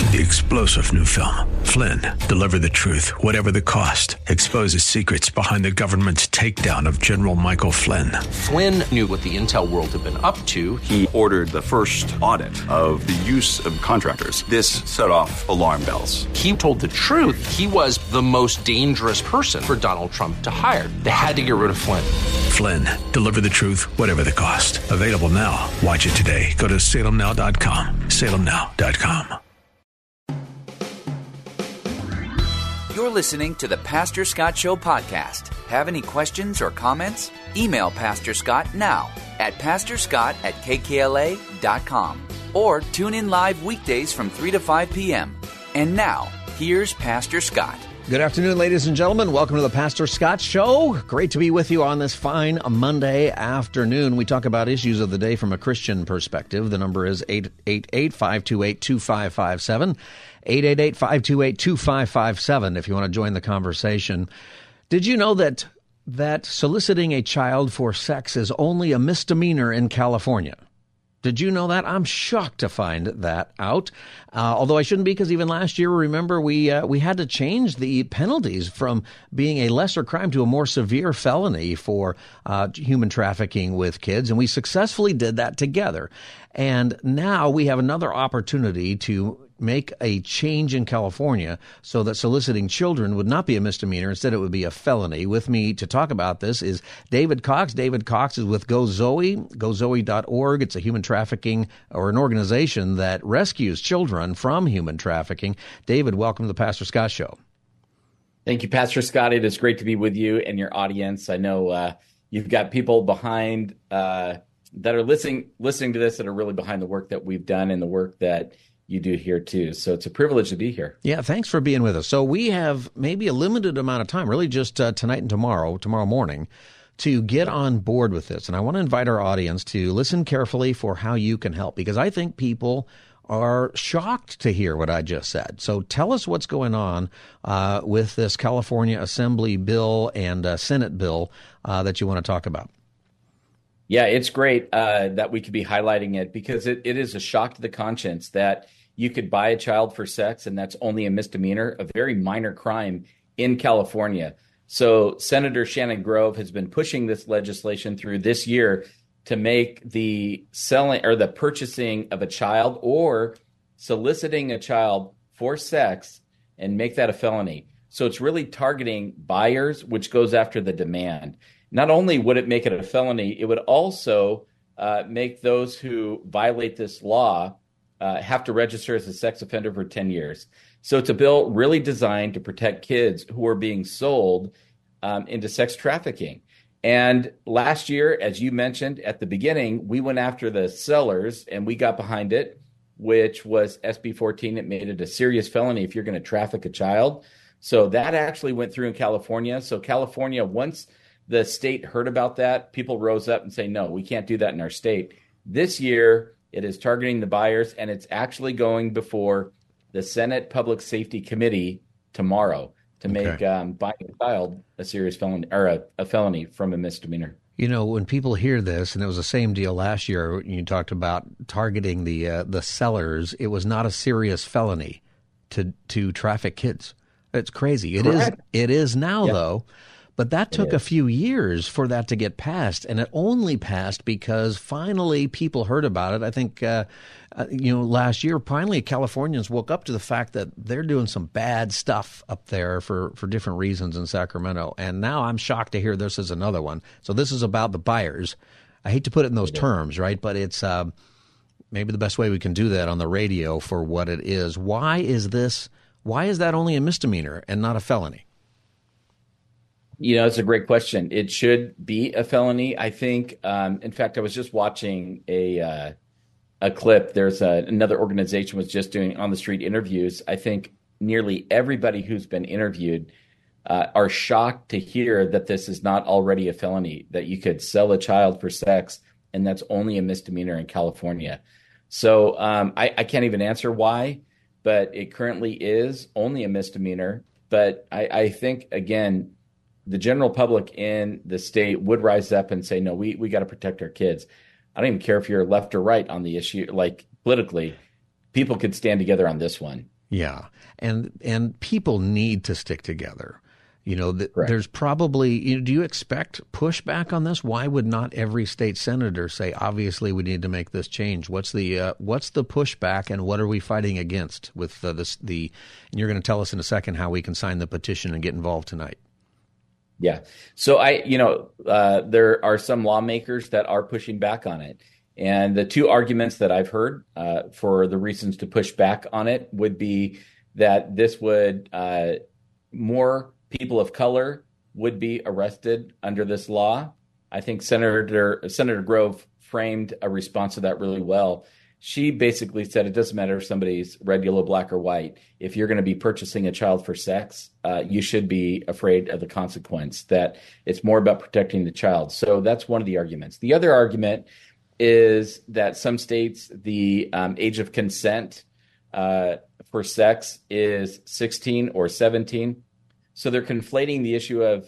The explosive new film, Flynn, deliver the truth, whatever the cost, exposes secrets behind the government's takedown of General Michael Flynn. Flynn knew what the intel world had been up to. He ordered the first audit of the use of contractors. This set off alarm bells. He told the truth. He was the most dangerous person for Donald Trump to hire. They had to get rid of Flynn. Flynn, deliver the truth, whatever the cost. Available now. Watch it today. Go to salemnow.com. salemnow.com. You're listening to the Pastor Scott Show podcast. Have any questions or comments? Email Pastor Scott now at pastorscott@kkla.com or tune in live weekdays from 3 to 5 p.m. And now, here's Pastor Scott. Good afternoon, ladies and gentlemen. Welcome to the Pastor Scott Show. Great to be with you on this fine Monday afternoon. We talk about issues of the day from a Christian perspective. The number is 888-528-2557, 888-528-2557 if you want to join the conversation. Did you know that soliciting a child for sex is only a misdemeanor in California? Did you know that? I'm shocked to find that out. Although I shouldn't be, because even last year, remember, we had to change the penalties from being a lesser crime to a more severe felony for human trafficking with kids. And we successfully did that together. And now we have another opportunity to make a change in California so that soliciting children would not be a misdemeanor. Instead, it would be a felony. With me to talk about this is David Cox. David Cox is with GoZoe, gozoe.org. It's a human trafficking or an organization that rescues children from human trafficking. David, welcome to the Pastor Scott Show. Thank you, Pastor Scott. It is great to be with you and your audience. I know you've got people behind that are listening to this that are really behind the work that we've done and the work that you do here too. So it's a privilege to be here. Yeah, thanks for being with us. So we have maybe a limited amount of time, really just tonight and tomorrow morning, to get on board with this. And I want to invite our audience to listen carefully for how you can help, because I think people are shocked to hear what I just said. So tell us what's going on with this California Assembly bill and Senate bill that you want to talk about. Yeah, it's great that we could be highlighting it, because it is a shock to the conscience that you could buy a child for sex, and that's only a misdemeanor, a very minor crime in California. So Senator Shannon Grove has been pushing this legislation through this year to make the selling or the purchasing of a child or soliciting a child for sex and make that a felony. So it's really targeting buyers, which goes after the demand. Not only would it make it a felony, it would also make those who violate this law have to register as a sex offender for 10 years. So it's a bill really designed to protect kids who are being sold into sex trafficking. And last year, as you mentioned at the beginning, we went after the sellers and we got behind it, which was SB 14. It made it a serious felony if you're going to traffic a child. So that actually went through in California. So California, once the state heard about that, people rose up and say, no, we can't do that in our state. This year, it is targeting the buyers, and it's actually going before the Senate Public Safety Committee tomorrow to make buying a child a serious felony or a felony from a misdemeanor. You know, when people hear this, and it was the same deal last year, when you talked about targeting the sellers, it was not a serious felony to traffic kids. It's crazy. It is now, though. But that took a few years for that to get passed, and it only passed because finally people heard about it. I think, last year, finally Californians woke up to the fact that they're doing some bad stuff up there for different reasons in Sacramento. And now I'm shocked to hear this is another one. So this is about the buyers. I hate to put it in those terms, right? But it's maybe the best way we can do that on the radio for what it is. Why is that only a misdemeanor and not a felony? You know, it's a great question. It should be a felony. I think, in fact, I was just watching a clip. There's another organization was just doing on the street interviews. I think nearly everybody who's been interviewed are shocked to hear that this is not already a felony, that you could sell a child for sex, and that's only a misdemeanor in California. So I can't even answer why, but it currently is only a misdemeanor. But I think, again, the general public in the state would rise up and say, no, we got to protect our kids. I don't even care if you're left or right on the issue, like politically, people could stand together on this one. Yeah, and people need to stick together. There's probably, do you expect pushback on this? Why would not every state senator say, obviously, we need to make this change? What's the pushback, and what are we fighting against with and you're going to tell us in a second how we can sign the petition and get involved tonight. Yeah. So there are some lawmakers that are pushing back on it. And the two arguments that I've heard for the reasons to push back on it would be that this would more people of color would be arrested under this law. I think Senator Grove framed a response to that really well. She basically said it doesn't matter if somebody's red, yellow, black, or white. If you're going to be purchasing a child for sex, you should be afraid of the consequence, that it's more about protecting the child. So that's one of the arguments. The other argument is that some states, the age of consent for sex is 16 or 17. So they're conflating the issue of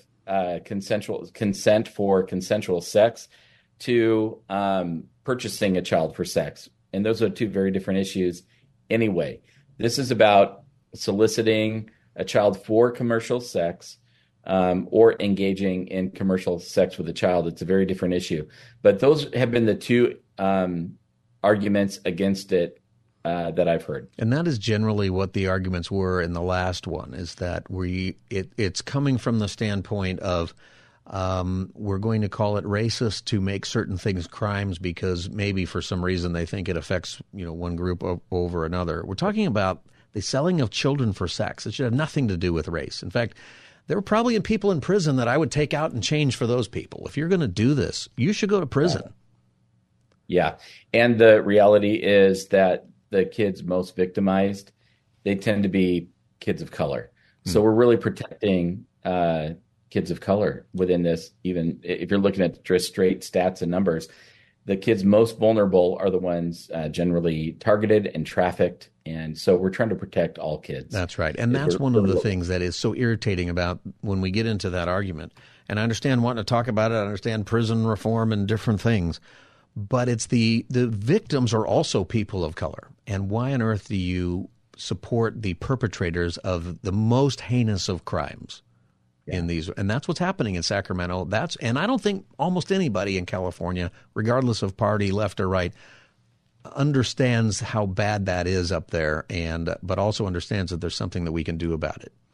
consent for consensual sex to purchasing a child for sex. And those are two very different issues anyway. This is about soliciting a child for commercial sex or engaging in commercial sex with a child. It's a very different issue. But those have been the two arguments against it that I've heard. And that is generally what the arguments were in the last one, is that it's coming from the standpoint of we're going to call it racist to make certain things crimes because maybe for some reason they think it affects one group over another. We're talking about the selling of children for sex. It should have nothing to do with race. In fact, there were probably people in prison that I would take out and change for those people. If you're going to do this, you should go to prison. Yeah. And the reality is that the kids most victimized, they tend to be kids of color. So we're really protecting kids of color within this. Even if you're looking at just straight stats and numbers, the kids most vulnerable are the ones generally targeted and trafficked. And so we're trying to protect all kids. That's right. And that's one of the things that is so irritating about when we get into that argument. And I understand wanting to talk about it. I understand prison reform and different things. But it's the victims are also people of color. And why on earth do you support the perpetrators of the most heinous of crimes in these? And that's what's happening in Sacramento. And I don't think almost anybody in California, regardless of party, left or right, understands how bad that is up there, but also understands that there's something that we can do about it.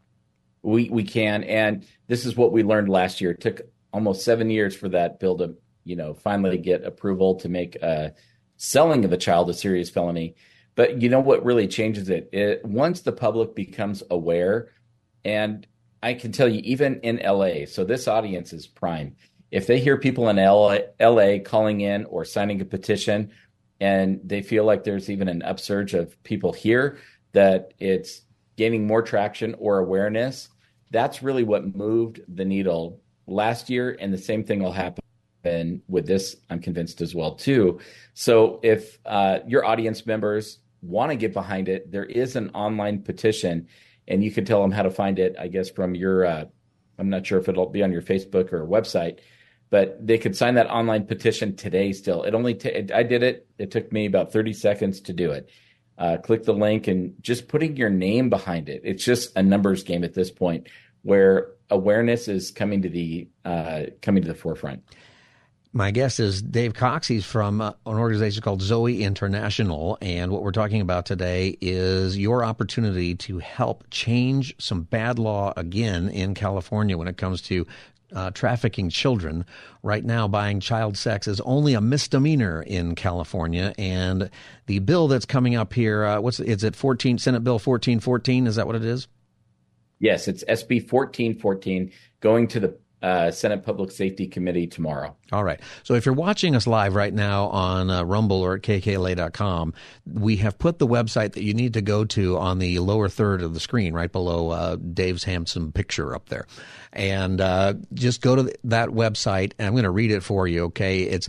We can, and this is what we learned last year. It took almost 7 years for that bill to finally get approval to make selling of a child a serious felony. But what really changes it? Once the public becomes aware, and I can tell you, even in LA, so this audience is prime. If they hear people in LA calling in or signing a petition, and they feel like there's even an upsurge of people here, that it's gaining more traction or awareness, that's really what moved the needle last year. And the same thing will happen with this, I'm convinced, as well, too. So if your audience members want to get behind it, there is an online petition, and you can tell them how to find it, I guess, from your, I'm not sure if it'll be on your Facebook or website, but they could sign that online petition today still. It only, I did it. It took me about 30 seconds to do it. Click the link and just putting your name behind it. It's just a numbers game at this point where awareness is coming to the forefront. My guest is Dave Cox. He's from an organization called Zoe International, and what we're talking about today is your opportunity to help change some bad law again in California when it comes to trafficking children. Right now, buying child sex is only a misdemeanor in California, and the bill that's coming up here, is it Senate Bill 1414? Is that what it is? Yes, it's SB 1414 going to the Senate Public Safety Committee tomorrow. All right. So if you're watching us live right now on Rumble or at kkla.com, we have put the website that you need to go to on the lower third of the screen, right below Dave's handsome picture up there. And just go to that website, and I'm going to read it for you, okay? It's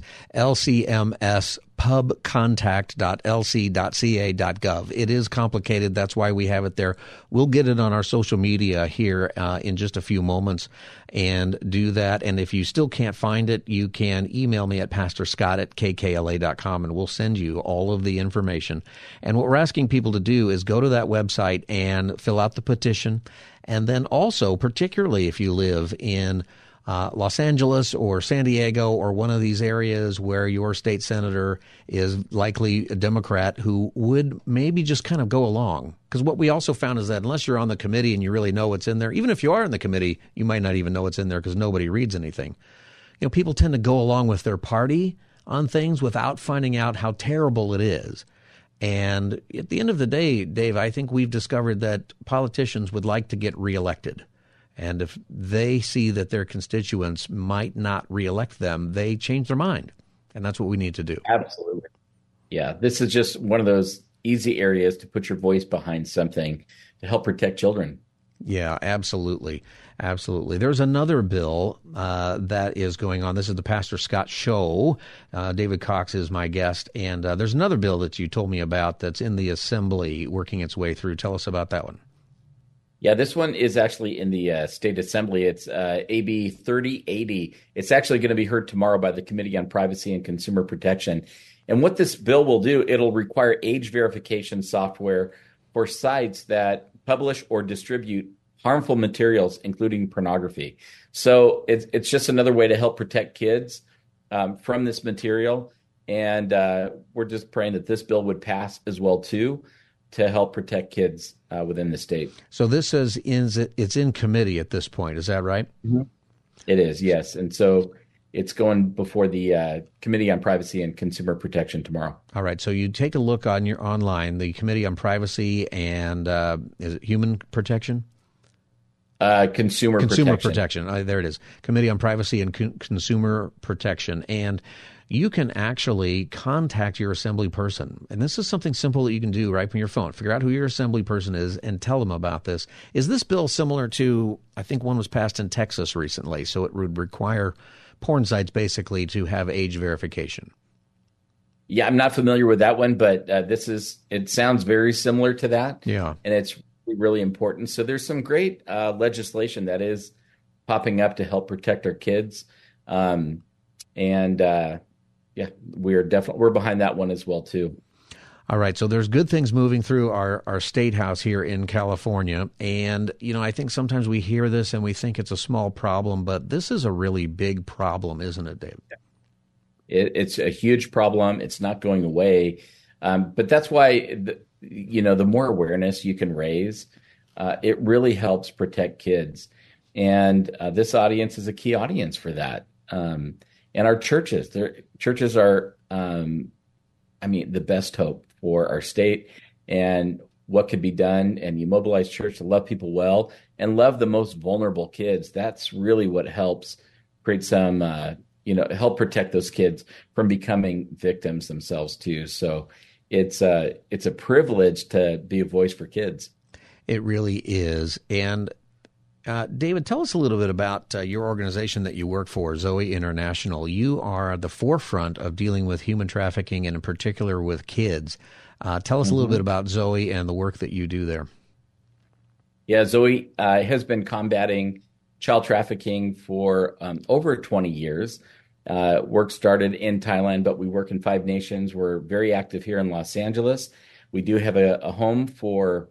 lcmspubcontact.lc.ca.gov. It is complicated. That's why we have it there. We'll get it on our social media here in just a few moments and do that. And if you still can't find it, you can email me at pastorscott@kkla.com, and we'll send you all of the information. And what we're asking people to do is go to that website and fill out the petition. And then also, particularly if you live in Los Angeles or San Diego or one of these areas where your state senator is likely a Democrat who would maybe just kind of go along. Because what we also found is that unless you're on the committee and you really know what's in there, even if you are in the committee, you might not even know what's in there because nobody reads anything. You know, people tend to go along with their party on things without finding out how terrible it is. And at the end of the day, Dave, I think we've discovered that politicians would like to get reelected. And if they see that their constituents might not reelect them, they change their mind. And that's what we need to do. Absolutely. Yeah, this is just one of those easy areas to put your voice behind something to help protect children. Yeah, absolutely. Absolutely. There's another bill that is going on. This is the Pastor Scott Show. David Cox is my guest. And there's another bill that you told me about that's in the Assembly working its way through. Tell us about that one. Yeah, this one is actually in the State Assembly. It's AB 3080. It's actually going to be heard tomorrow by the Committee on Privacy and Consumer Protection. And what this bill will do, it'll require age verification software for sites that publish or distribute harmful materials, including pornography. So it's just another way to help protect kids from this material. And we're just praying that this bill would pass as well, too, to help protect kids within the state. So this says it's in committee at this point. Is that right? Mm-hmm. It is, yes. And so it's going before the Committee on Privacy and Consumer Protection tomorrow. All right. So you take a look on your online, the Committee on Privacy and is it Human Protection? Consumer Protection. There it is. Committee on Privacy and Consumer Protection. And you can actually contact your assembly person. And this is something simple that you can do right from your phone. Figure out who your assembly person is and tell them about this. Is this bill similar to, I think one was passed in Texas recently, so it would require porn sites basically to have age verification? Yeah, I'm not familiar with that one, but it sounds very similar to that. Yeah. And it's really important. So there's some great legislation that is popping up to help protect our kids. Yeah, we're behind that one as well, too. All right. So there's good things moving through our state house here in California. And, you know, I think sometimes we hear this and we think it's a small problem, but this is a really big problem, isn't it, David? It's a huge problem. It's not going away. But that's why, the more awareness you can raise, it really helps protect kids. And this audience is a key audience for that. And our churches are, the best hope for our state and what could be done. And you mobilize church to love people well and love the most vulnerable kids. That's really what helps create some, help protect those kids from becoming victims themselves too. So it's a privilege to be a voice for kids. It really is. And David, tell us a little bit about your organization that you work for, Zoe International. You are at the forefront of dealing with human trafficking and in particular with kids. Tell us a little bit about Zoe and the work that you do there. Yeah, Zoe has been combating child trafficking for over 20 years. Work started in Thailand, but we work in 5 nations. We're very active here in Los Angeles. We do have a home for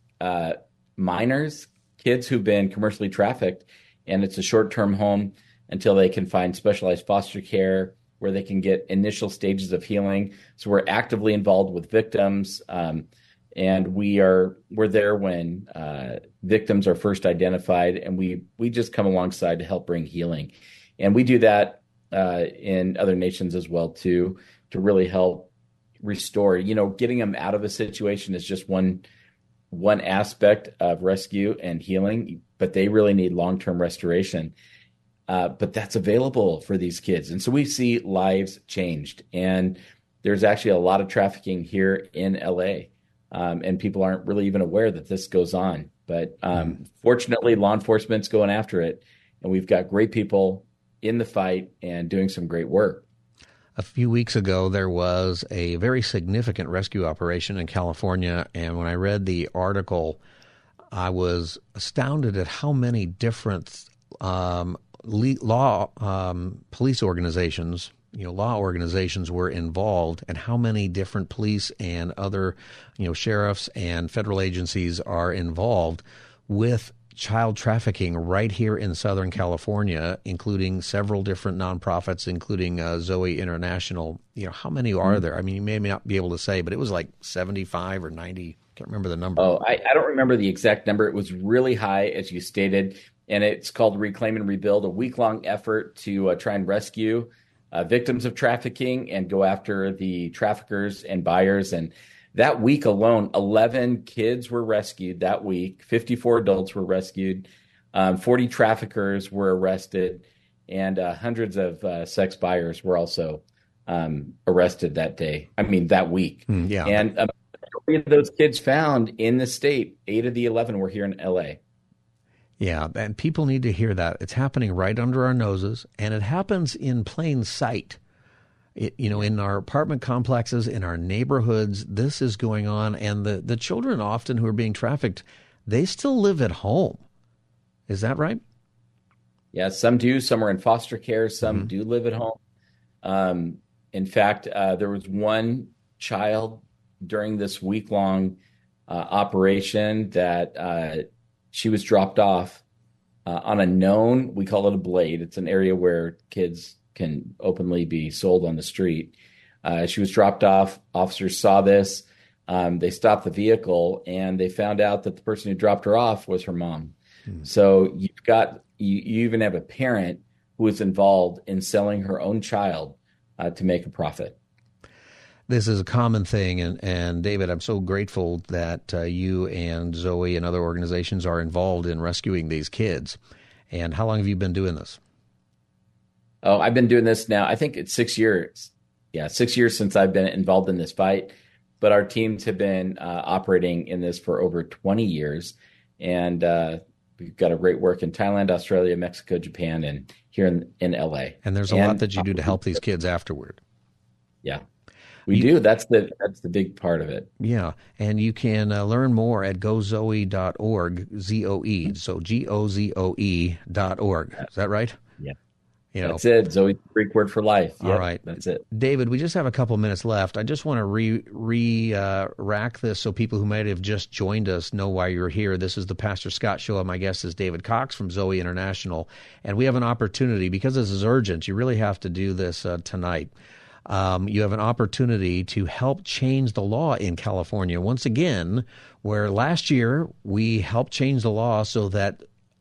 minors, kids who've been commercially trafficked, and it's a short-term home until they can find specialized foster care where they can get initial stages of healing. So we're actively involved with victims, and we're there when victims are first identified, and we just come alongside to help bring healing. And we do that in other nations as well too, to really help restore. Getting them out of a situation is just one aspect of rescue and healing, but they really need long-term restoration. But that's available for these kids. And so we see lives changed. And there's actually a lot of trafficking here in LA. And people aren't really even aware that this goes on. But fortunately, law enforcement's going after it. And we've got great people in the fight and doing some great work. A few weeks ago, there was a very significant rescue operation in California, and when I read the article, I was astounded at how many different police organizations, law organizations were involved, and how many different police and other, sheriffs and federal agencies are involved with child trafficking right here in Southern California, including several different nonprofits, including Zoe International. How many are there? I mean, you may not be able to say, but it was like 75 or 90. Can't remember the number. Oh, I don't remember the exact number. It was really high, as you stated, and it's called Reclaim and Rebuild, a week-long effort to try and rescue victims of trafficking and go after the traffickers and buyers. And that week alone, 11 kids were rescued that week. 54 adults were rescued. 40 traffickers were arrested, and hundreds of sex buyers were also arrested that week. Yeah. And majority of those kids found in the state, 8 of the 11 were here in L.A. Yeah, and people need to hear that. It's happening right under our noses, and it happens in plain sight. In our apartment complexes, in our neighborhoods, this is going on, and the children often who are being trafficked, they still live at home. Is that right? Yeah, some do. Some are in foster care. Some do live at home. In fact, there was one child during this week-long operation that she was dropped off on a known, we call it a blade. It's an area where kids can openly be sold on the street. She was dropped off. Officers saw this. They stopped the vehicle, and they found out that the person who dropped her off was her mom. So you even have a parent who is involved in selling her own child to make a profit. This is a common thing, and David, I'm so grateful that you and Zoe and other organizations are involved in rescuing these kids. And how long have you been doing this? Oh, I've been doing this now, I think it's 6 years. Yeah, 6 years since I've been involved in this fight. But our teams have been operating in this for over 20 years. And we've got a great work in Thailand, Australia, Mexico, Japan, and here in LA. And there's a lot that you do to help these kids afterward. Yeah. We do. That's the big part of it. Yeah, and you can learn more at gozoe.org, Z-O-E, so GOZOE.org. Is that right? Yeah. That's it. Zoe's the Greek word for life. Yep, all right. That's it. David, we just have a couple minutes left. I just want to rack this so people who might have just joined us know why you're here. This is the Pastor Scott Show, and my guest is David Cox from Zoe International. And we have an opportunity, because this is urgent, you really have to do this tonight. You have an opportunity to help change the law in California once again, where last year we helped change the law so that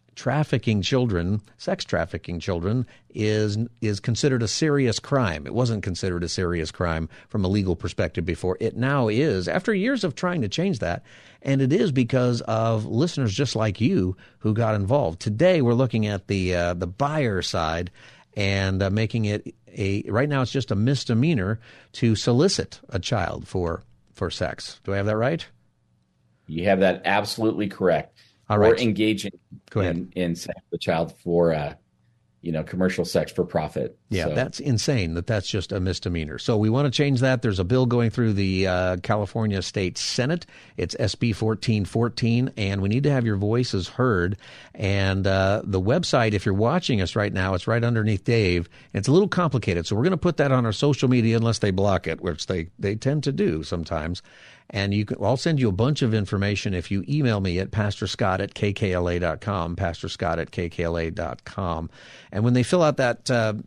sex trafficking children is considered a serious crime. It wasn't considered a serious crime from a legal perspective before. It now is, after years of trying to change that, and it is because of listeners just like you who got involved. Today we're looking at the buyer side and making it right now it's just a misdemeanor to solicit a child for sex. Do I have that right? You have that absolutely correct. All right. Or engaging in sex with a child for commercial sex for profit. Yeah, that's insane that's just a misdemeanor. So we want to change that. There's a bill going through the California State Senate. It's SB 1414, and we need to have your voices heard. And the website, if you're watching us right now, it's right underneath Dave. It's a little complicated, so we're going to put that on our social media unless they block it, which they tend to do sometimes. And I'll send you a bunch of information if you email me at pastorscott@kkla.com, pastorscott@kkla.com. And when they fill out that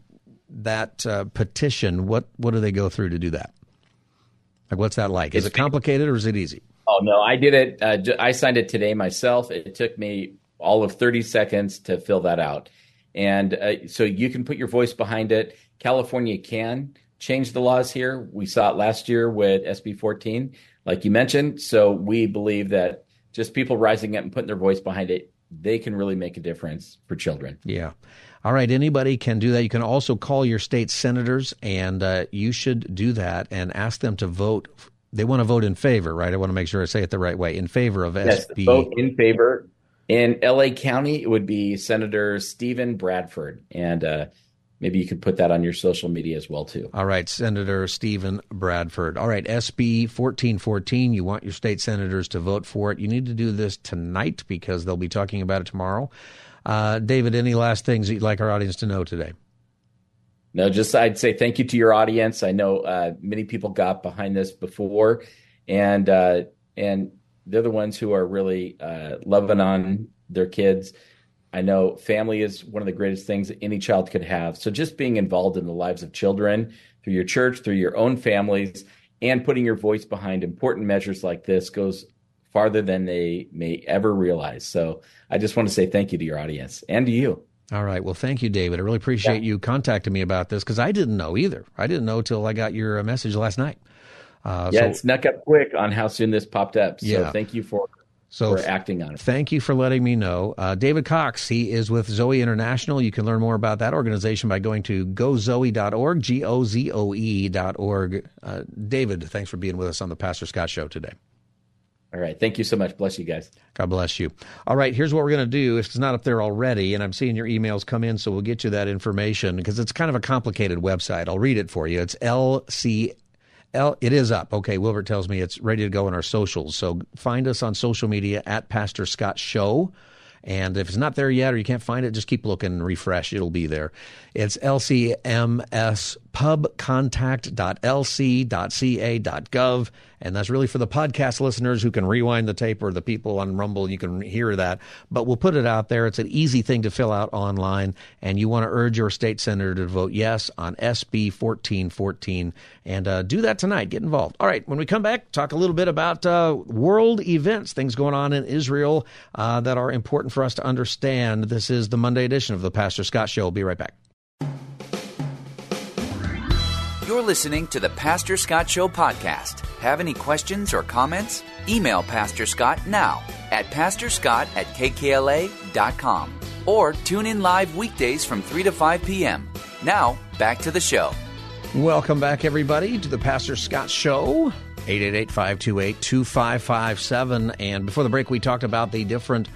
petition, what do they go through to do that? Like, what's that like? Is it complicated or is it easy? Oh, no, I did it. I signed it today myself. It took me all of 30 seconds to fill that out. And so you can put your voice behind it. California can change the laws here. We saw it last year with SB 14, like you mentioned. So we believe that just people rising up and putting their voice behind it, they can really make a difference for children. Yeah. All right. Anybody can do that. You can also call your state senators, and you should do that and ask them to vote. They want to vote in favor, right? I want to make sure I say it the right way. In favor of SB. Vote in favor. In L.A. County, it would be Senator Stephen Bradford. And maybe you could put that on your social media as well, too. All right, Senator Stephen Bradford. All right, SB 1414, you want your state senators to vote for it. You need to do this tonight because they'll be talking about it tomorrow. David, any last things that you'd like our audience to know today? No, just I'd say thank you to your audience. I know many people got behind this before, and they're the ones who are really loving on their kids. I know family is one of the greatest things that any child could have. So just being involved in the lives of children through your church, through your own families, and putting your voice behind important measures like this goes farther than they may ever realize. So I just want to say thank you to your audience and to you. All right. Well, thank you, David. I really appreciate you contacting me about this because I didn't know either. I didn't know till I got your message last night. It snuck up quick on how soon this popped up. So thank you for acting on it. Thank you for letting me know. David Cox, he is with Zoe International. You can learn more about that organization by going to gozoe.org, GOZOE.org. David, thanks for being with us on the Pastor Scott Show today. All right. Thank you so much. Bless you guys. God bless you. All right. Here's what we're going to do. If it's not up there already, and I'm seeing your emails come in, so we'll get you that information because it's kind of a complicated website. I'll read it for you. It's it is up. Okay, Wilbert tells me it's ready to go on our socials. So find us on social media at Pastor Scott Show. And if it's not there yet or you can't find it, just keep looking and refresh. It'll be there. It's lcmspubcontact.lc.ca.gov. And that's really for the podcast listeners who can rewind the tape, or the people on Rumble, you can hear that. But we'll put it out there. It's an easy thing to fill out online. And you want to urge your state senator to vote yes on SB 1414. And do that tonight. Get involved. All right. When we come back, talk a little bit about world events, things going on in Israel that are important for us to understand. This is the Monday edition of the Pastor Scott Show. We'll be right back. You're listening to the Pastor Scott Show podcast. Have any questions or comments? Email Pastor Scott now at pastorscott@kkla.com or tune in live weekdays from 3 to 5 p.m. Now, back to the show. Welcome back, everybody, to the Pastor Scott Show, 888-528-2557. And before the break, we talked about the different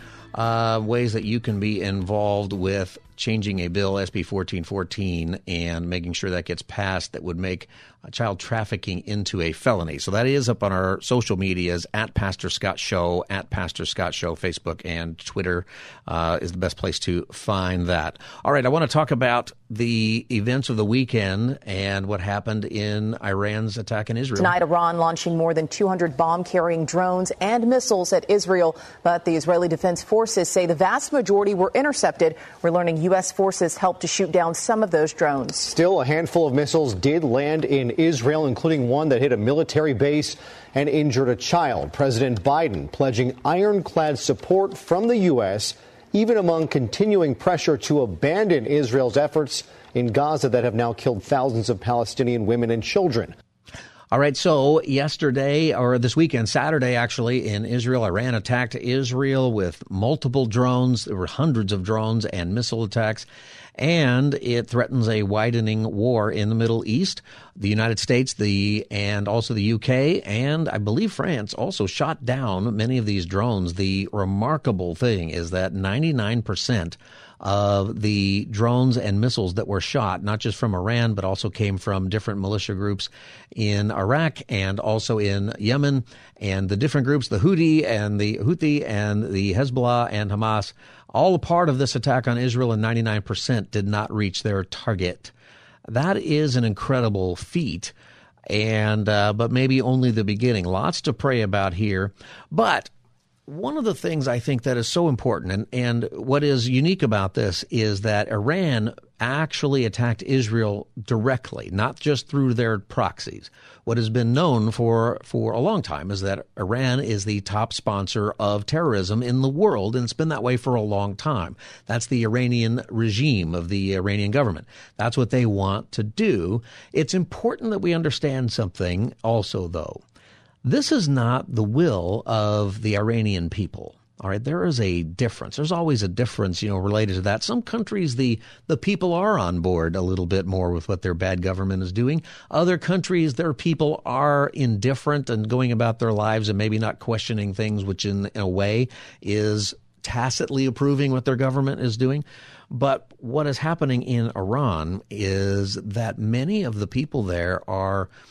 ways that you can be involved with changing a bill, SB 1414, and making sure that gets passed that would make child trafficking into a felony. So that is up on our social medias, at Pastor Scott Show, at Pastor Scott Show. Facebook and Twitter is the best place to find that. All right, I want to talk about the events of the weekend and what happened in Iran's attack in Israel. Tonight, Iran launching more than 200 bomb-carrying drones and missiles at Israel, but the Israeli Defense Forces say the vast majority were intercepted. We're learning U.S. forces helped to shoot down some of those drones. Still, a handful of missiles did land in Israel, including one that hit a military base and injured a child. President Biden pledging ironclad support from the U.S., even among continuing pressure to abandon Israel's efforts in Gaza that have now killed thousands of Palestinian women and children. All right, so yesterday, or this weekend, Saturday actually, in Israel, Iran attacked Israel with multiple drones. There were hundreds of drones and missile attacks, and it threatens a widening war in the Middle East. The United States and also the UK, and I believe France also shot down many of these drones. The remarkable thing is that 99% of the drones and missiles that were shot, not just from Iran, but also came from different militia groups in Iraq and also in Yemen, and the different groups, the Houthi and the Hezbollah and Hamas, all a part of this attack on Israel, and 99% did not reach their target. That is an incredible feat, and but maybe only the beginning. Lots to pray about here, but one of the things I think that is so important, and what is unique about this, is that Iran actually attacked Israel directly, not just through their proxies. What has been known for a long time is that Iran is the top sponsor of terrorism in the world, and it's been that way for a long time. That's the Iranian regime of the Iranian government. That's what they want to do. It's important that we understand something also, though. This is not the will of the Iranian people. All right, there is a difference. There's always a difference, related to that. Some countries, the people are on board a little bit more with what their bad government is doing. Other countries, their people are indifferent and going about their lives and maybe not questioning things, which in a way is tacitly approving what their government is doing. But what is happening in Iran is that many of the people there are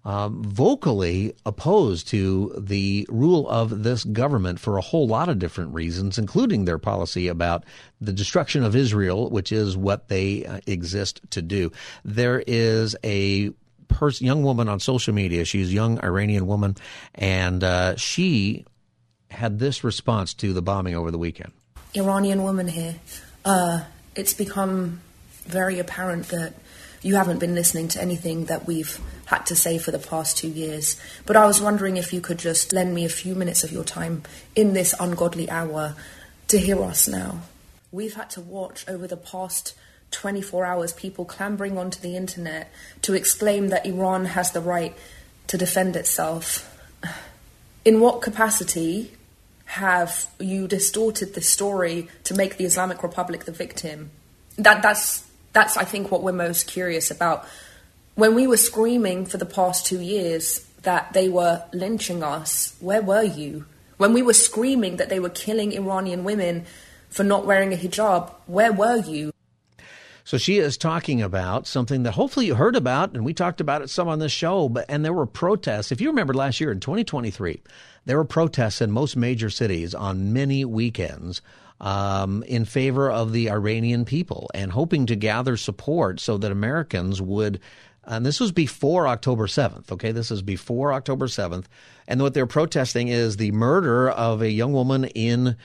vocally opposed to the rule of this government for a whole lot of different reasons, including their policy about the destruction of Israel, which is what they exist to do. There is a young woman on social media. She's a young Iranian woman, and she had this response to the bombing over the weekend. Iranian woman here. It's become very apparent that you haven't been listening to anything that we've had to say for the past 2 years. But I was wondering if you could just lend me a few minutes of your time in this ungodly hour to hear us now. We've had to watch over the past 24 hours people clambering onto the internet to exclaim that Iran has the right to defend itself. In what capacity have you distorted the story to make the Islamic Republic the victim? That's I think what we're most curious about. When we were screaming for the past 2 years that they were lynching us, where were you? When we were screaming that they were killing Iranian women for not wearing a hijab, where were you? So she is talking about something that hopefully you heard about, and we talked about it some on this show, and there were protests. If you remember last year in 2023, there were protests in most major cities on many weekends in favor of the Iranian people and hoping to gather support so that Americans would, and this was before October 7th, okay? This is before October 7th. And what they're protesting is the murder of a young woman in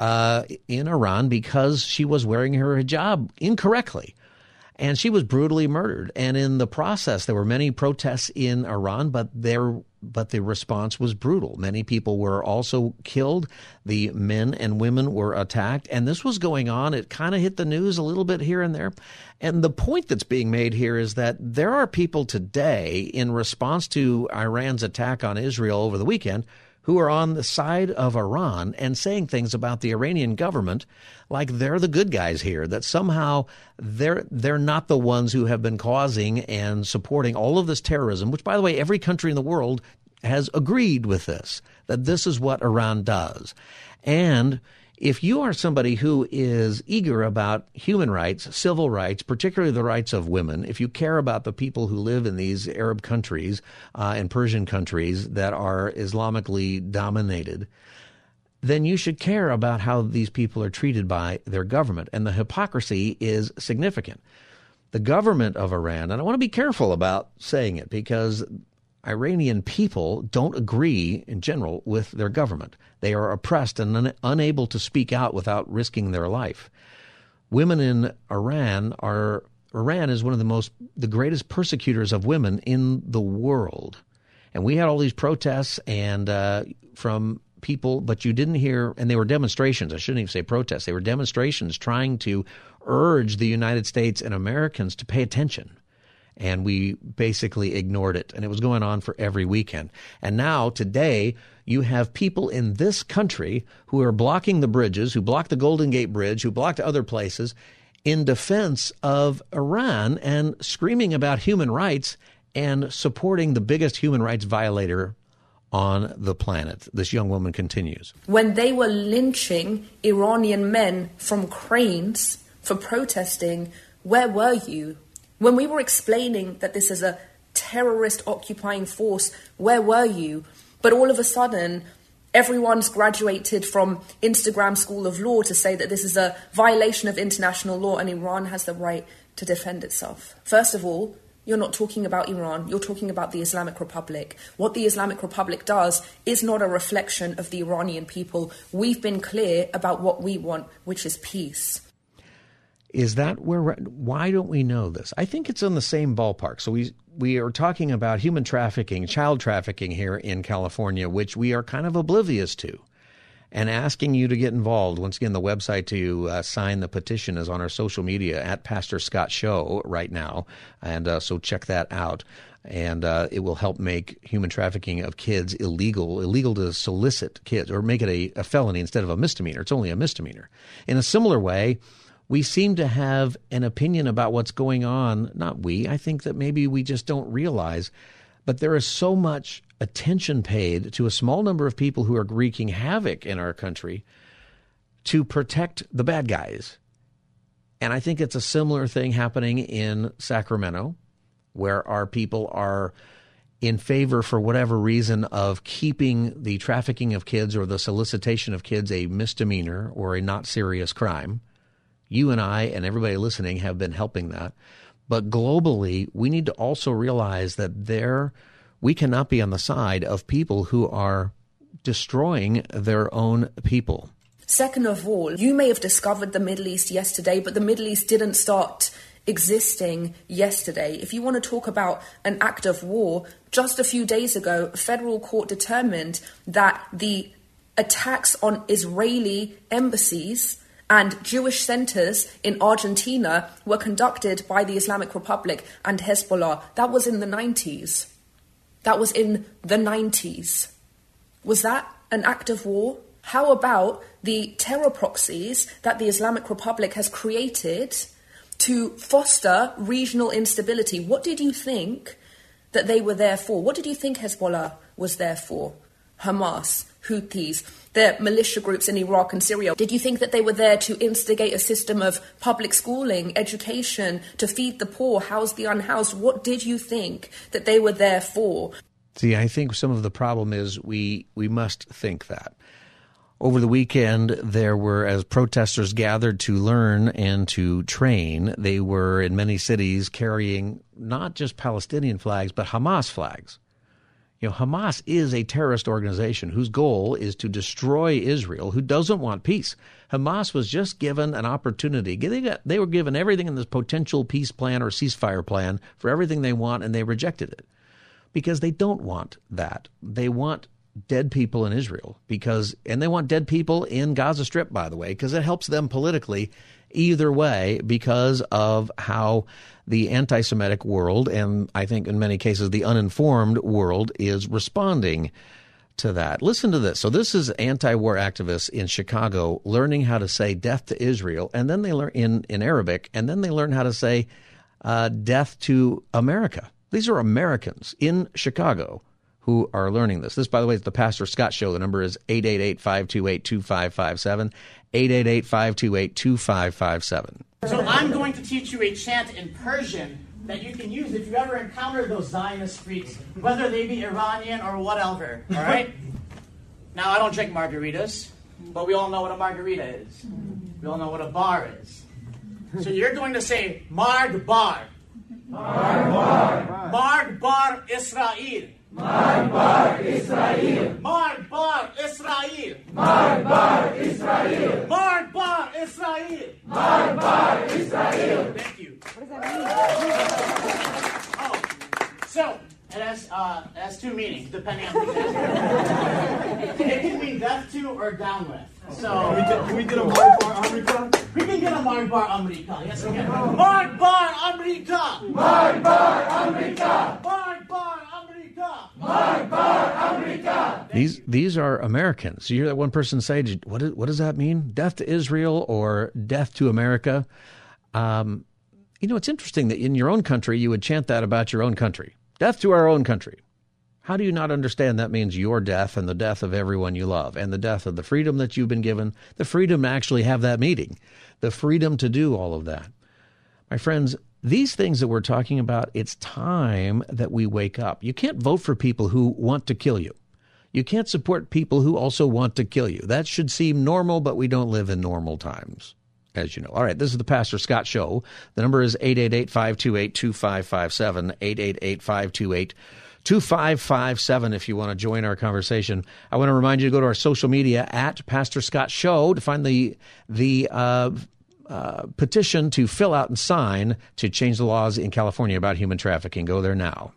Iran because she was wearing her hijab incorrectly. And she was brutally murdered. And in the process, there were many protests in Iran, but the response was brutal. Many people were also killed. The men and women were attacked. And this was going on. It kind of hit the news a little bit here and there. And the point that's being made here is that there are people today, in response to Iran's attack on Israel over the weekend, who are on the side of Iran and saying things about the Iranian government like they're the good guys here, that somehow they're not the ones who have been causing and supporting all of this terrorism, which, by the way, every country in the world has agreed with this, that this is what Iran does. And if you are somebody who is eager about human rights, civil rights, particularly the rights of women, if you care about the people who live in these Arab countries and Persian countries that are Islamically dominated, then you should care about how these people are treated by their government. And the hypocrisy is significant. The government of Iran, and I want to be careful about saying it because Iranian people don't agree in general with their government. They are oppressed and unable to speak out without risking their life. Women in Iran is one of the greatest persecutors of women in the world. And we had all these protests and from people, but you didn't hear, and they were demonstrations. I shouldn't even say protests. They were demonstrations trying to urge the United States and Americans to pay attention. And we basically ignored it. And it was going on for every weekend. And now, today, you have people in this country who are blocking the bridges, who blocked the Golden Gate Bridge, who blocked other places in defense of Iran and screaming about human rights and supporting the biggest human rights violator on the planet. This young woman continues. When they were lynching Iranian men from cranes for protesting, where were you? When we were explaining that this is a terrorist occupying force, where were you? But all of a sudden, everyone's graduated from Instagram School of Law to say that this is a violation of international law and Iran has the right to defend itself. First of all, you're not talking about Iran, you're talking about the Islamic Republic. What the Islamic Republic does is not a reflection of the Iranian people. We've been clear about what we want, which is peace. Is that why don't we know this? I think it's in the same ballpark. So we are talking about human trafficking, child trafficking here in California, which we are kind of oblivious to, and asking you to get involved. Once again, the website to sign the petition is on our social media at Pastor Scott Show right now. And so check that out. And it will help make human trafficking of kids illegal to solicit kids, or make it a felony instead of a misdemeanor. It's only a misdemeanor. In a similar way, we seem to have an opinion about what's going on. Not we. I think that maybe we just don't realize. But there is so much attention paid to a small number of people who are wreaking havoc in our country to protect the bad guys. And I think it's a similar thing happening in Sacramento, where our people are in favor, for whatever reason, of keeping the trafficking of kids or the solicitation of kids a misdemeanor or a not serious crime. You and I and everybody listening have been helping that. But globally, we need to also realize that we cannot be on the side of people who are destroying their own people. Second of all, you may have discovered the Middle East yesterday, but the Middle East didn't start existing yesterday. If you want to talk about an act of war, just a few days ago, a federal court determined that the attacks on Israeli embassies and Jewish centers in Argentina were conducted by the Islamic Republic and Hezbollah. That was in the 90s. Was that an act of war? How about the terror proxies that the Islamic Republic has created to foster regional instability? What did you think that they were there for? What did you think Hezbollah was there for? Hamas, Houthis, the militia groups in Iraq and Syria. Did you think that they were there to instigate a system of public schooling, education, to feed the poor, house the unhoused? What did you think that they were there for? See, I think some of the problem is we must think that. Over the weekend, there were, as protesters gathered to learn and to train, they were in many cities carrying not just Palestinian flags, but Hamas flags. You know, Hamas is a terrorist organization whose goal is to destroy Israel, who doesn't want peace. Hamas was just given an opportunity. They were given everything in this potential peace plan or ceasefire plan for everything they want, and they rejected it because they don't want that. They want dead people in Israel and they want dead people in Gaza Strip, by the way, because it helps them politically either way because of how the anti-Semitic world, and I think in many cases the uninformed world, is responding to that. Listen to this. So this is anti-war activists in Chicago learning how to say death to Israel, and then they learn in Arabic, and then they learn how to say death to America. These are Americans in Chicago who are learning this. This, by the way, is the Pastor Scott Show. The number is 888-528-2557, 888-528-2557. So I'm going to teach you a chant in Persian that you can use if you ever encounter those Zionist freaks, whether they be Iranian or whatever, all right? Now, I don't drink margaritas, but we all know what a margarita is. We all know what a bar is. So you're going to say, Marg Bar. Marg Bar. Marg Bar Israel. Marg Bar Israel. Marg Bar Israel. Marg Bar Israel. Marg Bar Israel. Marg Bar Israel. Thank you. What does that mean? So it has two meanings depending on who's asking. It can mean death to or down with. So can we get a Marg Bar America? We can get a Marg Bar America. Yes, we can. Marg Bar America. Marg Bar America. Marg Bar America. Marg Bar America. These are Americans. You hear that one person say, what does that mean? Death to Israel or death to America? It's interesting that in your own country, you would chant that about your own country. Death to our own country. How do you not understand that means your death and the death of everyone you love and the death of the freedom that you've been given, the freedom to actually have that meeting, the freedom to do all of that? My friends, these things that we're talking about, it's time that we wake up. You can't vote for people who want to kill you. You can't support people who also want to kill you. That should seem normal, but we don't live in normal times, as you know. All right, this is the Pastor Scott Show. The number is 888-528-2557, 888-528-2557 if you want to join our conversation. I want to remind you to go to our social media at Pastor Scott Show to find the petition to fill out and sign to change the laws in California about human trafficking. Go there now.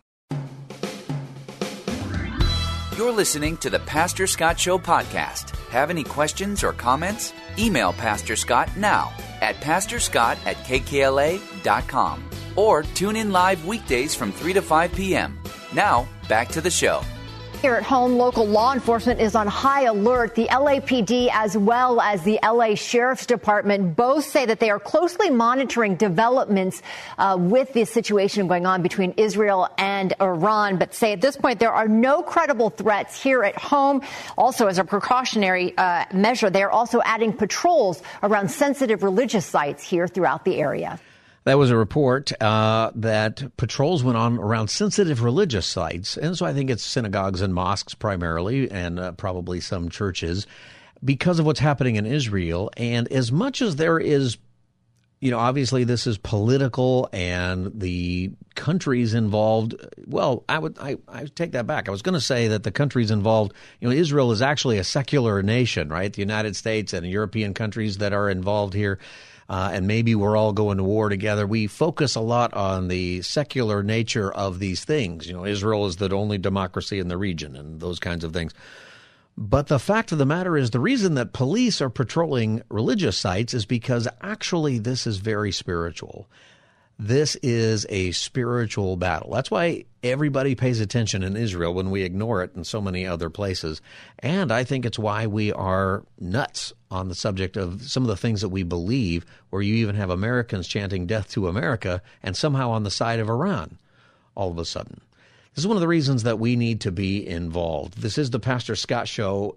You're listening to the Pastor Scott Show podcast. Have any questions or comments? Email Pastor Scott now at pastorscott@kkla.com or tune in live weekdays from 3 to 5 p.m. Now, back to the show. Here at home, local law enforcement is on high alert. The LAPD as well as the LA Sheriff's Department both say that they are closely monitoring developments with the situation going on between Israel and Iran, but say at this point there are no credible threats here at home. Also, as a precautionary measure, they are also adding patrols around sensitive religious sites here throughout the area. That was a report that patrols went on around sensitive religious sites. And so I think it's synagogues and mosques primarily, and probably some churches, because of what's happening in Israel. And as much as there is, obviously this is political and the countries involved, well, I take that back. I was going to say that the countries involved, Israel is actually a secular nation, right? The United States and European countries that are involved here. And maybe we're all going to war together. We focus a lot on the secular nature of these things. Israel is the only democracy in the region and those kinds of things. But the fact of the matter is the reason that police are patrolling religious sites is because actually this is very spiritual. This is a spiritual battle. That's why everybody pays attention in Israel when we ignore it in so many other places. And I think it's why we are nuts on the subject of some of the things that we believe, where you even have Americans chanting death to America and somehow on the side of Iran all of a sudden. This is one of the reasons that we need to be involved. This is the Pastor Scott Show,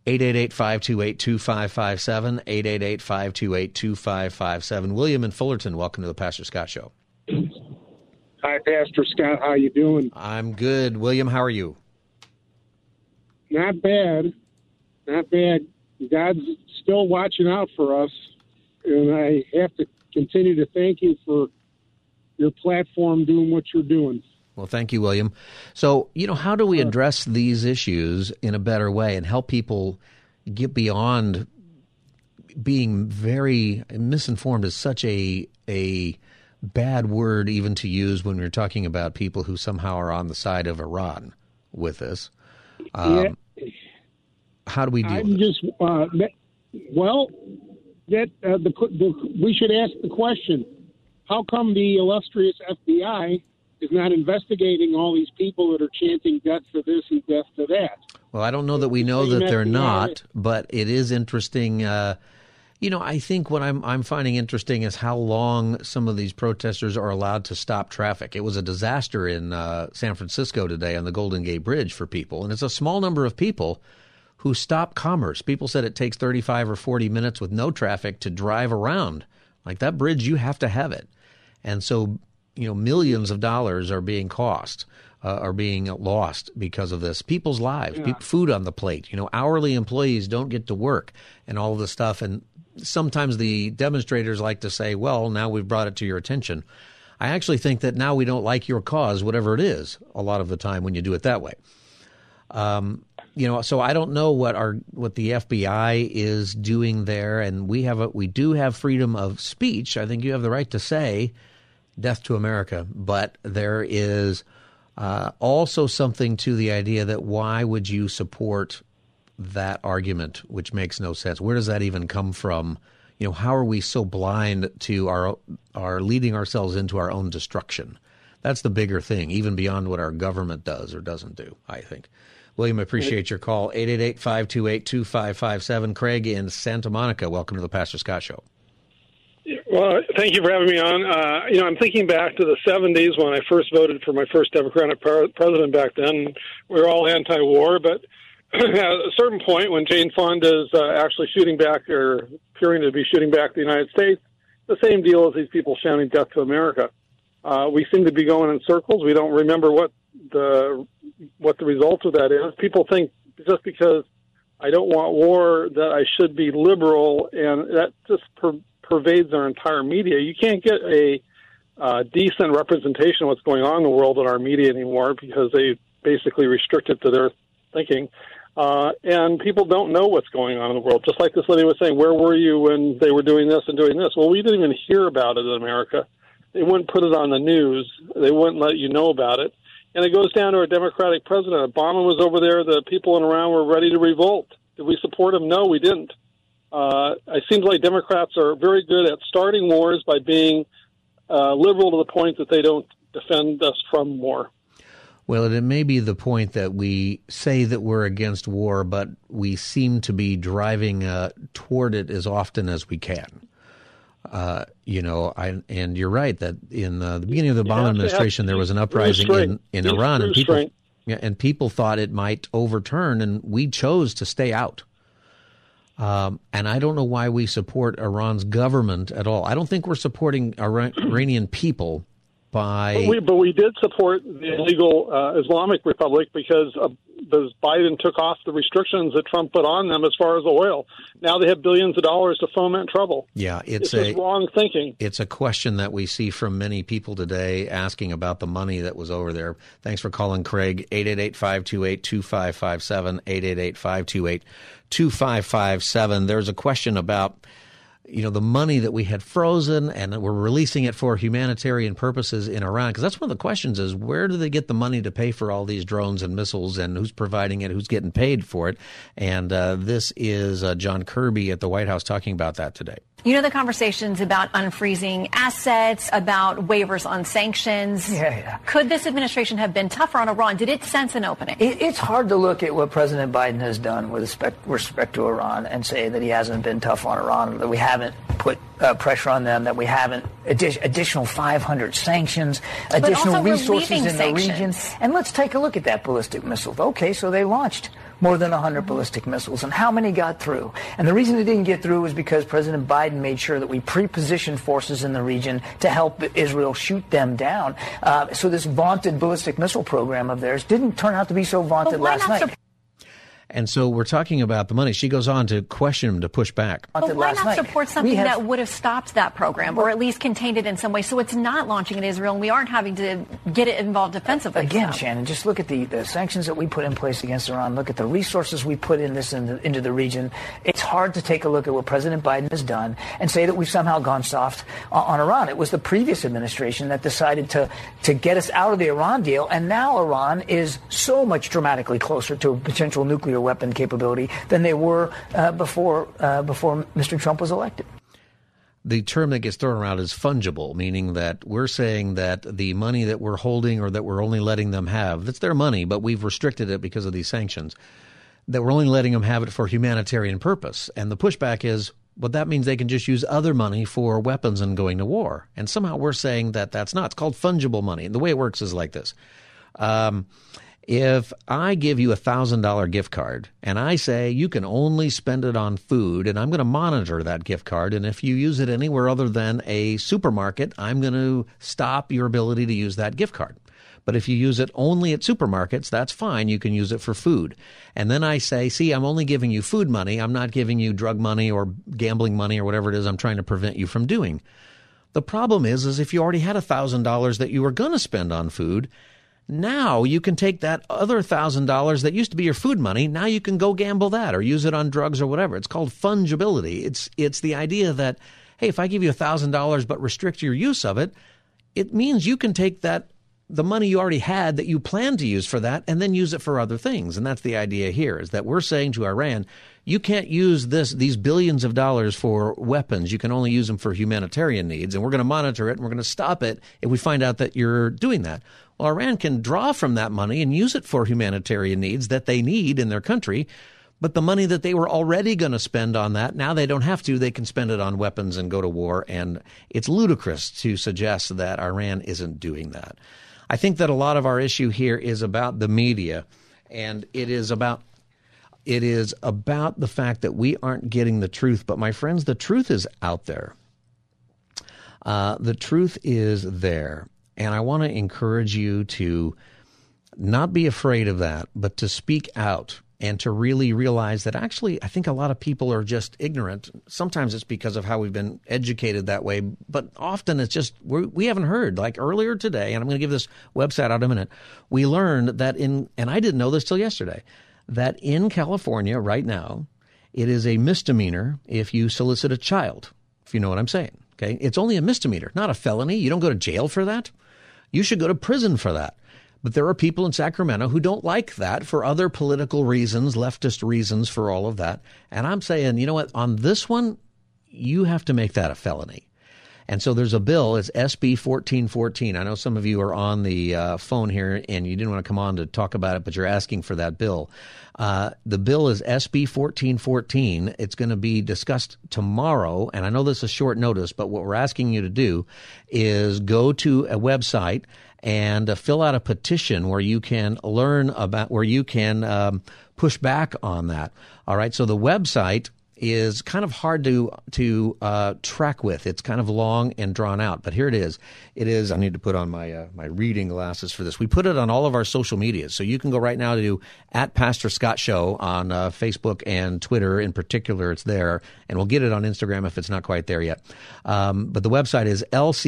888-528-2557, 888-528-2557. William in Fullerton, welcome to the Pastor Scott Show. Hi, Pastor Scott. How you doing? I'm good. William, how are you? Not bad. Not bad. God's still watching out for us, and I have to continue to thank you for your platform doing what you're doing. Well, thank you, William. So, how do we address these issues in a better way and help people get beyond being very misinformed is such a bad word even to use when we're talking about people who somehow are on the side of Iran with this. How do we deal with it? We should ask the question, how come the illustrious FBI is not investigating all these people that are chanting death to this and death to that? Well, I don't know that we know that they're not, but it is interesting. I think what I'm finding interesting is how long some of these protesters are allowed to stop traffic. It was a disaster in San Francisco today on the Golden Gate Bridge for people, and it's a small number of people who stop commerce. People said it takes 35 or 40 minutes with no traffic to drive around. Like that bridge, you have to have it. And so millions of dollars are being lost because of this. People's lives, food on the plate. Hourly employees don't get to work and all of this stuff. And sometimes the demonstrators like to say, well, now we've brought it to your attention. I actually think that now we don't like your cause, whatever it is, a lot of the time when you do it that way. So I don't know what the FBI is doing there. And we do have freedom of speech. I think you have the right to say death to America, but there is also something to the idea that why would you support that argument, which makes no sense? Where does that even come from? How are we so blind to our leading ourselves into our own destruction? That's the bigger thing, even beyond what our government does or doesn't do, I think. William, I appreciate your call. 888-528-2557. Craig in Santa Monica, welcome to the Pastor Scott Show. Well, thank you for having me on. I'm thinking back to the 70s when I first voted for my first Democratic president back then. We were all anti-war, but at a certain point when Jane Fonda is actually shooting back or appearing to be shooting back the United States, the same deal as these people shouting death to America. We seem to be going in circles. We don't remember what the result of that is. People think just because I don't want war that I should be liberal, and that just pervades our entire media. You can't get a decent representation of what's going on in the world in our media anymore because they basically restrict it to their thinking. And people don't know what's going on in the world. Just like this lady was saying, where were you when they were doing this and doing this? Well, we didn't even hear about it in America. They wouldn't put it on the news. They wouldn't let you know about it. And it goes down to our Democratic president. Obama was over there. The people in Iran were ready to revolt. Did we support him? No, we didn't. It seems like Democrats are very good at starting wars by being liberal to the point that they don't defend us from war. Well, it may be the point that we say that we're against war, but we seem to be driving toward it as often as we can. And you're right that in the beginning of the Obama administration, there was an uprising in Iran, and people thought it might overturn, and we chose to stay out. And I don't know why we support Iran's government at all. I don't think we're supporting Iranian people by... But we did support the illegal Islamic Republic because Biden took off the restrictions that Trump put on them as far as oil. Now they have billions of dollars to foment trouble. Yeah, it's just wrong thinking. It's a question that we see from many people today asking about the money that was over there. Thanks for calling, Craig. 888-528-2557, 888-528-2557. There's a question about, the money that we had frozen and we're releasing it for humanitarian purposes in Iran. Because that's one of the questions is, where do they get the money to pay for all these drones and missiles, and who's providing it, who's getting paid for it? And this is John Kirby at the White House talking about that today. The conversations about unfreezing assets, about waivers on sanctions. Yeah. Could this administration have been tougher on Iran? Did it sense an opening? It's hard to look at what President Biden has done with respect to Iran and say that he hasn't been tough on Iran, that we haven't put pressure on them, that we haven't additional 500 sanctions, additional resources in the region. And let's take a look at that ballistic missile. Okay, so they launched more than 100 ballistic missiles. And how many got through? And the reason it didn't get through was because President Biden made sure that we pre-positioned forces in the region to help Israel shoot them down. So this vaunted ballistic missile program of theirs didn't turn out to be so vaunted last night. And so we're talking about the money. She goes on to question him, to push back. But why not support something that would have stopped that program, or at least contained it in some way, so it's not launching in Israel and we aren't having to get it involved defensively? Again, Shannon, just look at the sanctions that we put in place against Iran. Look at the resources we put into the region. It's hard to take a look at what President Biden has done and say that we've somehow gone soft on Iran. It was the previous administration that decided to get us out of the Iran deal, and now Iran is so much dramatically closer to a potential nuclear weapon capability than they were before Mr. Trump was elected. The term that gets thrown around is fungible, meaning that we're saying that the money that we're holding or that we're only letting them have, that's their money, but we've restricted it because of these sanctions, that we're only letting them have it for humanitarian purpose. And the pushback is, well, that means they can just use other money for weapons and going to war. And somehow we're saying that that's not. It's called fungible money. And the way it works is like this. If I give you a $1,000 gift card and I say you can only spend it on food, and I'm going to monitor that gift card, and if you use it anywhere other than a supermarket, I'm going to stop your ability to use that gift card. But if you use it only at supermarkets, that's fine. You can use it for food. And then I say, see, I'm only giving you food money. I'm not giving you drug money or gambling money or whatever it is I'm trying to prevent you from doing. The problem is if you already had $1,000 that you were going to spend on food, now you can take that other $1,000 that used to be your food money. Now you can go gamble that or use it on drugs or whatever. It's called fungibility. It's the idea that, hey, if I give you $1,000 but restrict your use of it, it means you can take the money you already had that you planned to use for that and then use it for other things. And that's the idea here, is that we're saying to Iran, you can't use these billions of dollars for weapons. You can only use them for humanitarian needs. And we're going to monitor it and we're going to stop it if we find out that you're doing that. Well, Iran can draw from that money and use it for humanitarian needs that they need in their country. But the money that they were already going to spend on that, now they don't have to. They can spend it on weapons and go to war. And it's ludicrous to suggest that Iran isn't doing that. I think that a lot of our issue here is about the media, and it is about the fact that we aren't getting the truth. But my friends, the truth is out there. The truth is there. And I want to encourage you to not be afraid of that, but to speak out and to really realize that actually I think a lot of people are just ignorant. Sometimes it's because of how we've been educated that way, but often it's just we haven't heard. Like earlier today, and I'm going to give this website out in a minute, we learned that and I didn't know this till yesterday, that in California right now, it is a misdemeanor if you solicit a child, if you know what I'm saying. Okay, it's only a misdemeanor, not a felony. You don't go to jail for that. You should go to prison for that. But there are people in Sacramento who don't like that for other political reasons, leftist reasons for all of that. And I'm saying, you know what, on this one, you have to make that a felony. And so there's a bill, it's SB 1414. I know some of you are on the phone here and you didn't want to come on to talk about it, but you're asking for that bill. The bill is SB 1414. It's going to be discussed tomorrow. And I know this is short notice, but what we're asking you to do is go to a website and fill out a petition where you can learn about, where you can push back on that. All right. So the website is kind of hard to track with. It's kind of long and drawn out, but here it is. I need to put on my my reading glasses for this. We put it on all of our social medias, so you can go right now to @PastorScottShow on Facebook and Twitter in particular. It's there, and we'll get it on Instagram if it's not quite there yet. But the website is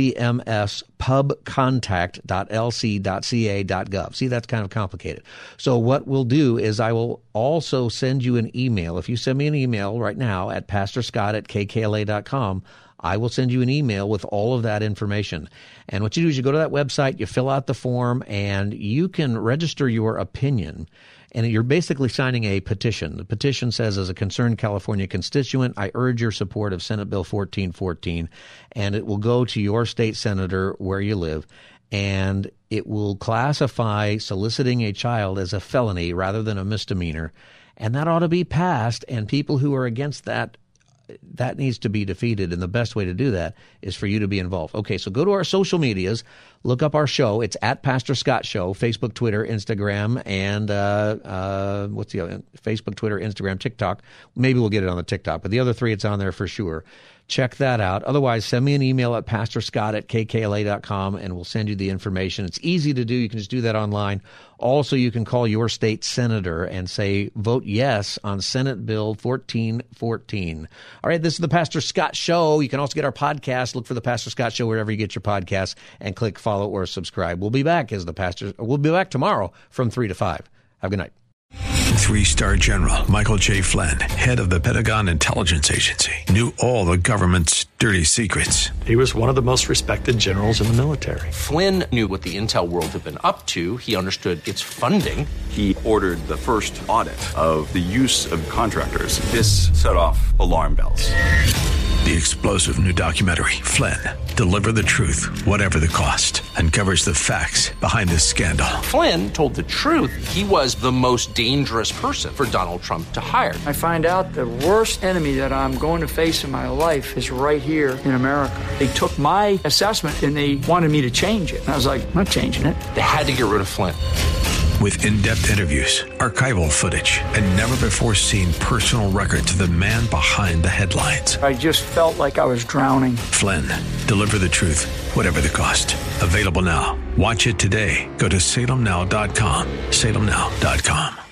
lcmspubcontact.lc.ca.gov. See, that's kind of complicated. So what we'll do is I will also send you an email. If you send me an email right now at pastorscott@kkla.com, I will send you an email with all of that information. And what you do is you go to that website, you fill out the form, and you can register your opinion. And you're basically signing a petition. The petition says, as a concerned California constituent, I urge your support of Senate Bill 1414, and it will go to your state senator where you live, and it will classify soliciting a child as a felony rather than a misdemeanor. And that ought to be passed, and people who are against that needs to be defeated, and the best way to do that is for you to be involved. Okay, so go to our social medias, look up our show. It's @Pastor Scott Show, Facebook, Twitter, Instagram, and what's the other? Facebook, Twitter, Instagram, TikTok. Maybe we'll get it on the TikTok, but the other three, it's on there for sure. Check that out. Otherwise, send me an email at pastorscott@kkla.com, and we'll send you the information. It's easy to do. You can just do that online. Also, you can call your state senator and say, vote yes on Senate Bill 1414. All right, this is the Pastor Scott Show. You can also get our podcast. Look for the Pastor Scott Show wherever you get your podcasts and click follow or subscribe. We'll be back We'll be back tomorrow from 3 to 5. Have a good night. 3-star General Michael J. Flynn, head of the Pentagon Intelligence Agency, knew all the government's dirty secrets. He was one of the most respected generals in the military. Flynn knew what the intel world had been up to. He understood its funding. He ordered the first audit of the use of contractors. This set off alarm bells. The explosive new documentary, Flynn, Deliver the Truth, Whatever the Cost, uncovers the facts behind this scandal. Flynn told the truth. He was the most dangerous person for Donald Trump to hire. I find out the worst enemy that I'm going to face in my life is right here in America. They took my assessment and they wanted me to change it. And I was like, I'm not changing it. They had to get rid of Flynn. With in-depth interviews, archival footage, and never-before-seen personal records of the man behind the headlines. I just felt like I was drowning. Flynn, Deliver the Truth, Whatever the Cost. Available now. Watch it today. Go to salemnow.com. salemnow.com.